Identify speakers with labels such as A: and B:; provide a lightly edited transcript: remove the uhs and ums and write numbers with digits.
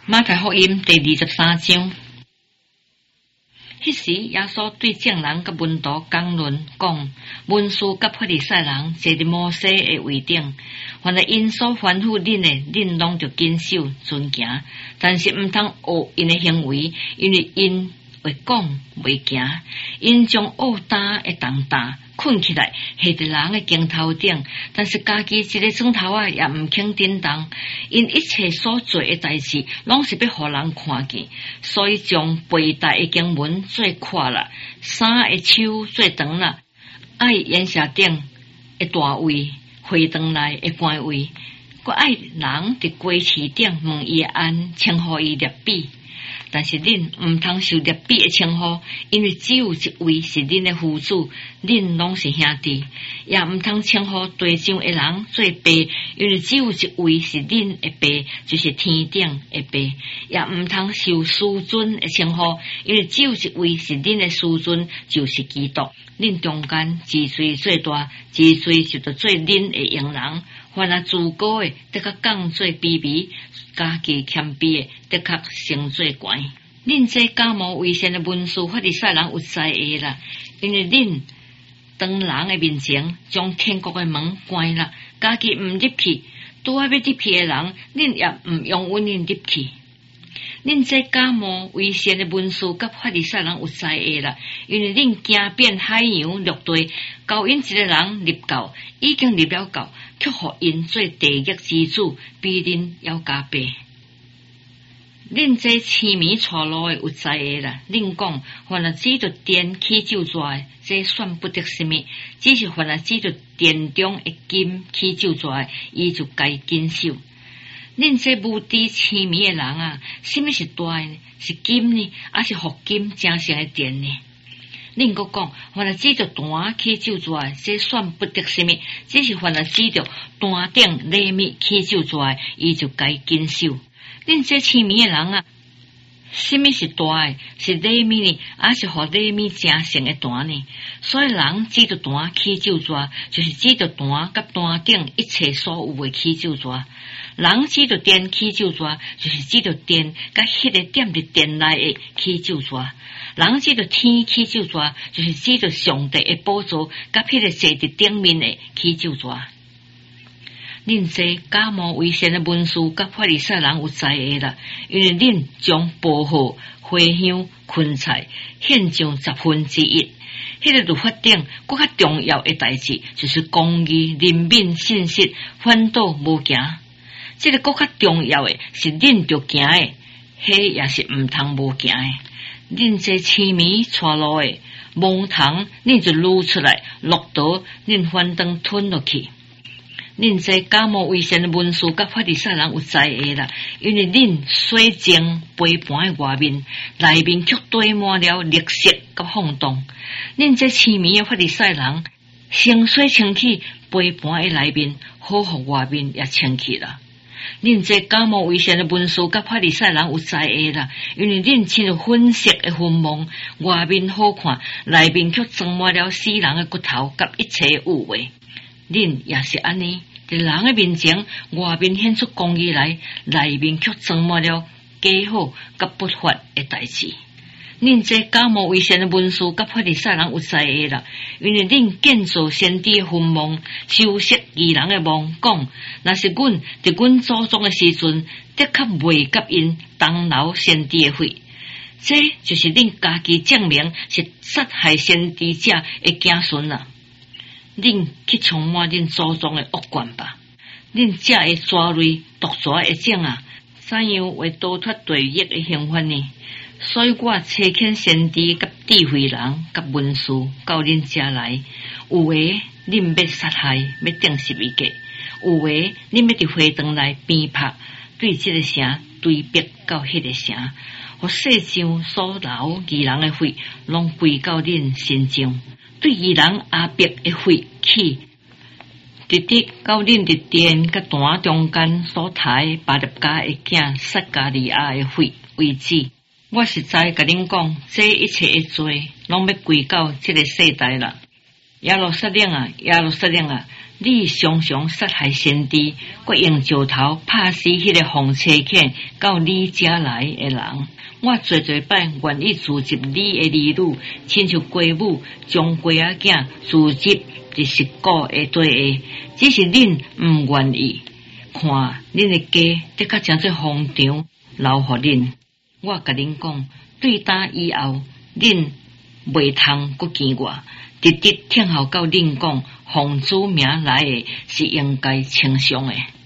A: 马太福音第23章。迄时，耶稣对众人甲门徒讲论讲，文士甲法利赛人坐伫摩西的位顶，凡是因所吩咐恁的，恁拢着谨守遵行，但是毋通学因的行为，因为因会讲袂行，因将恶担的重担捆起来，下伫人的肩头顶，但是家己一个砖头也毋肯振动。因一切所做的代志，拢是要互人看见，所以将背带的经文做闊啦，衫的手做长啦，爱筵席顶的大位，会堂内的官位，佮爱人伫街市顶问伊安，称呼伊列比。但是恁毋通受列比的称呼，因为只有一位是恁的父主，恁拢是兄弟；也毋通称呼地上的人做爸，因为只有一位是恁的爸，就是天顶的爸；也毋通受师尊的称呼，因为只有一位是恁的师尊，就是基督。恁中间治罪最大，治罪就着做恁的用人。凡那自高的，得较降做卑微；家己谦卑的，得较升做悬。恁这假冒为善的文士法利赛人有知会啦，因为恁当人的面前，将天国的门关啦，家己毋入去，拄啊要入去的人，恁也毋容允因入去。恁这假冒为善的文士甲法利赛人有知会啦，因为恁惊变海洋陆地，交因一个人入教，已经入了教，却互因做地狱之主，比恁还加倍。恁这痴迷错路的有知会啦，恁讲凡是指着殿起咒詛的，这算不得什么；只是凡是指着殿中的金起咒詛的，伊就该谨守。恁这无知痴迷的人啊，什么是大呢？是金呢，还是合金精成的殿呢？恁阁讲，凡是指着坛起咒詛的，这算不得什么；只是凡是指着坛顶礼物起咒詛的，伊就该谨守。恁这痴迷的人啊，什么是大的？是礼物呢，还是互礼物精成的坛呢？所以人指着坛起咒詛，就是指着坛甲坛顶一切所有的起咒詛。人指着殿起咒詛，就是指着殿甲迄个点伫殿内的起咒詛。人指着天起咒詛，就是指着上帝的宝座甲迄个坐伫顶面的起咒詛。恁这假冒为善的文士甲法利赛人有知会啦，因为恁将薄荷、花香、芹菜献上1/10。迄个律法顶更较重要的代志，就是公义、怜悯、信实，反倒无行。这个更较重要的是恁着行的，迄也是毋通无行的。恁这痴迷错路的蒙糖，恁就撸出来，落倒，恁反当吞落去。恁这假冒为善的文士甲法利赛人有知会啦，因为恁洗净杯盘的外面，内面却堆满了劣色甲放荡。恁这痴迷的法利赛人，先洗清气杯盘的内面，好互外面也清气啦。恁这假冒为善的文士甲法利赛人有知会啦，因为恁亲着粉色的坟墓，外面好看，内面却装满了死人的骨头甲一切污秽。恁也是安尼，在人的面前，外面显出公义来，内面却装满了假好甲不法的代志。恁这假冒为善的文士甲法利赛人有知会啦，因为恁建造先知的坟墓，修饰义人的墓，讲若是阮伫阮祖宗的时阵，的确未甲因当流先知的血。这就是恁家己证明是杀害先知者的子孙啦。恁去充满恁祖宗的恶惯吧！恁这的抓类毒蛇的种啊，怎样为逃脱地狱的刑罚呢？所以我差遣先知甲智慧人甲文士到恁遮来，有诶恁要杀害，要钉十字架；有诶恁要伫会堂内鞭拍，对这个城追逼到迄个城，互世上所流义人的血，拢归到恁身上。对义人阿伯的血气，直直到恁伫殿甲坛中间所抬巴勒家的囝撒加利亚的血为止。我实在甲恁讲，这一切的罪，拢要归到这个世代啦。耶路撒冷啊，耶路撒冷啊， 你常常杀害先知，佮用石头拍死迄个奉车遣到你家来的人。我最摆愿意自接你的儿女，亲像鸡母将鸡仔囝自接就是骨的底下，只是恁毋愿意。看恁的家得较真做荒唐，留互恁。我甲恁讲，对打以后，恁袂通阁见我，直直听候到恁讲，奉主名来的是应该称颂的。